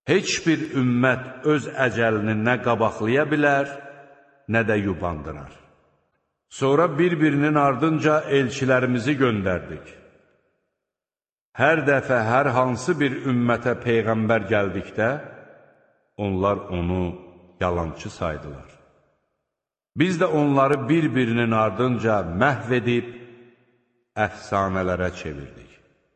Heç bir ümmət öz əcəlini nə qabaqlaya bilər, nə də yubandırar. Sonra bir-birinin ardınca elçilərimizi göndərdik. Hər dəfə hər hansı bir ümmətə peyğəmbər gəldikdə, onlar onu yalançı saydılar. Biz də onları bir-birinin ardınca məhv edib, əfsanələrə çevirdik.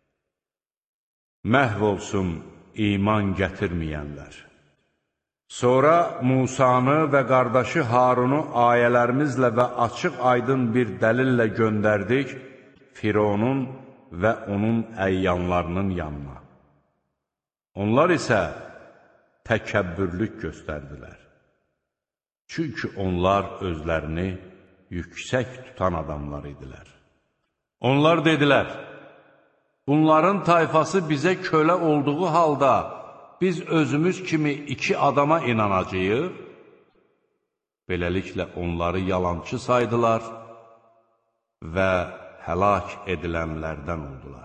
Məhv olsun iman gətirməyənlər. Sonra Musanı və qardaşı Harunu ayələrimizlə və açıq-aydın bir dəlillə göndərdik Fironun və onun əyyanlarının yanına. Onlar isə təkəbbürlük göstərdilər. Çünki onlar özlərini yüksək tutan adamlar idilər. Onlar dedilər, bunların tayfası bizə kölə olduğu halda biz özümüz kimi 2 adama inanacağıq. Beləliklə onları yalançı saydılar və həlak edilənlərdən oldular.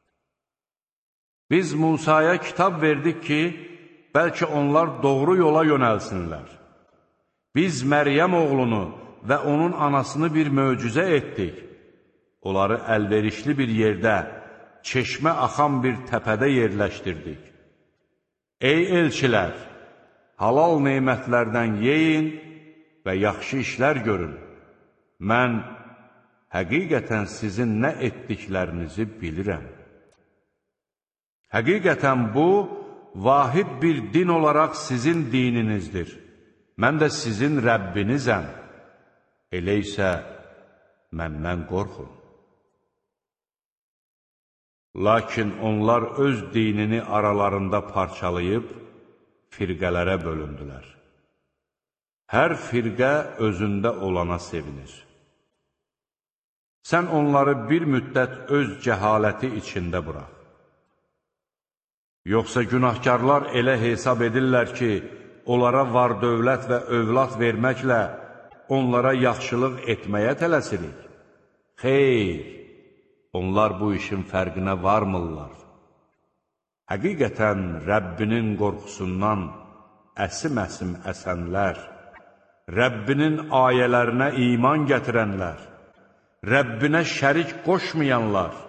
Biz Musaya kitab verdik ki, bəlkə onlar doğru yola yönəlsinlər. Biz Məryəm oğlunu və onun anasını bir möcüzə etdik. Onları əlverişli bir yerdə, çeşmə axan bir təpədə yerləşdirdik. Ey elçilər, halal nemətlərdən yeyin və yaxşı işlər görün. Mən həqiqətən sizin nə etdiklərinizi bilirəm. Həqiqətən bu, vahid bir din olaraq sizin dininizdir. Mən də sizin Rəbbinizəm. Elə isə məndən qorxun. Lakin onlar öz dinini aralarında parçalayıb, firqələrə bölündülər. Hər firqə özündə olana sevinir. Sən onları bir müddət öz cəhaləti içində burax. Yoxsa günahkarlar elə hesab edirlər ki, onlara var dövlət və övlad verməklə onlara yaxşılıq etməyə tələsirik. Xeyr, onlar bu işin fərqinə varmırlar. Həqiqətən Rəbbinin qorxusundan əsim-əsim əsənlər, Rəbbinin ayələrinə iman gətirənlər, Rəbbinə şərik qoşmayanlar,